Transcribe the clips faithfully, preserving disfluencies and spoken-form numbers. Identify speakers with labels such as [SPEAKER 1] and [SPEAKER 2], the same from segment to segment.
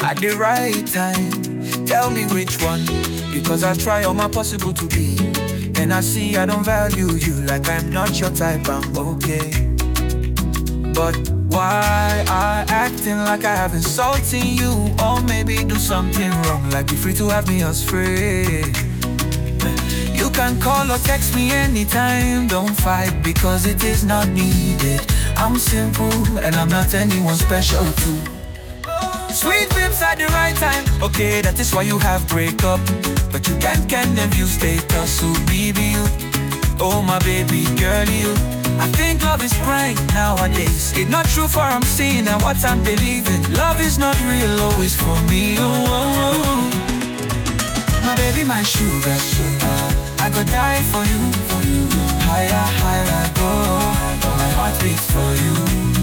[SPEAKER 1] at the right time. Tell me which one, because I try all my possible to be. And I see I don't value you like I'm not your type, I'm okay. But why I acting like I have insulting you? Or maybe do something wrong, like be free to have me as free. You can call or text me anytime, don't fight because it is not needed. I'm simple and I'm not anyone special too. Sweet lips at the right time, okay, that is why you have breakup. But you can't can them view status, so baby you, oh my baby girl you. I think love is prank nowadays. It's not true for I'm seeing and what I'm believing. Love is not real always for me, oh, oh, oh. My baby, my sugar, sugar, I go die for you, for you. Higher, higher I go, my heart beats for you.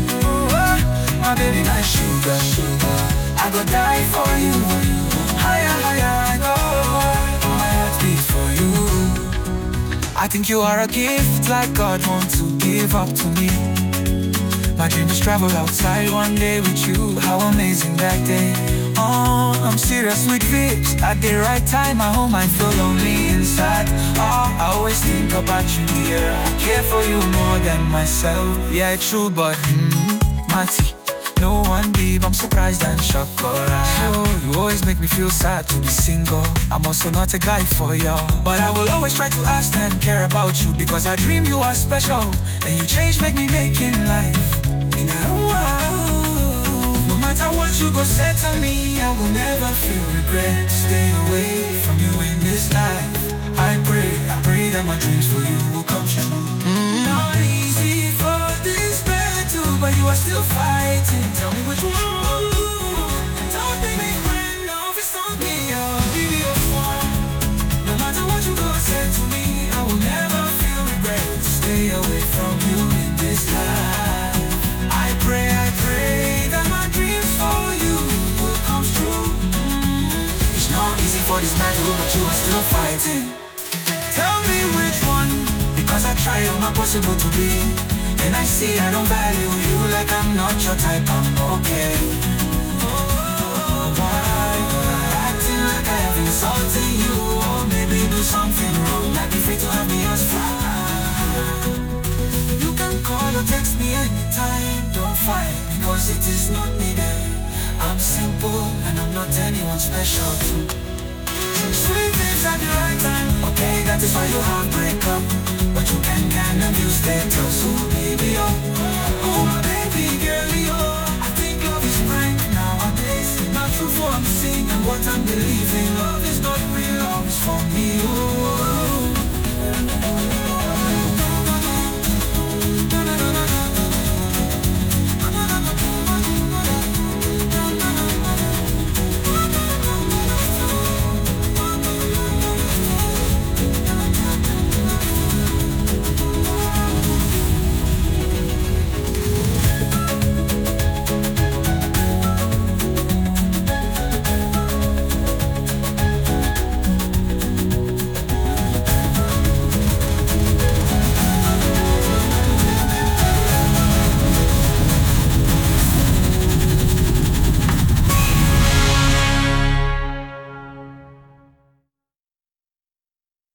[SPEAKER 1] Oh, my baby, my sugar, sugar, I go die for you. Higher, higher I go, my heart beats for you. I think you are a gift like God wants to give up to me. My dream is travel outside one day with you. How amazing that day. Oh, I'm serious with vibes. At the right time, I hope I feel lonely inside. Oh, I always think about you, dear. I care for you more than myself. Yeah, it's true, but mm, Mati, no one deep, I'm surprised and shocked. Oh, you always make me feel sad to be single. I'm also not a guy for you, but I will always try to ask and care about you, because I dream you are special, and you change make me make in life. And I, wow, no matter what you go say to me, I will never feel regret. Stay away from you in this life. I pray, I pray that my dreams for you will come true. Mm. Not easy for this battle, but you are still fighting. Tell me which one. Don't make me cry, no, if it's not me, I'll be your one. No matter what you go say to me, I will never feel regret. Stay away from you in this life. I pray, I pray that my dreams for you will come true. It's not easy for this battle, but you are still fighting. Tell me which one, because I try all my possible to be. And I see I don't value you like I'm not your type, I'm okay. Oh, why acting like I have insulted you? Or maybe do something wrong, like be free to have me as friend. You can call or text me anytime, don't fight, because it is not needed. I'm simple and I'm not anyone special too. Sweet lips at the right time, okay, that is why you have breakup. But you can kind of use status, oh baby, oh, oh my baby girl, oh. I think love is prank nowadays. Not true for I'm seeing and what I'm believing. Love is not real, love is for me, oh.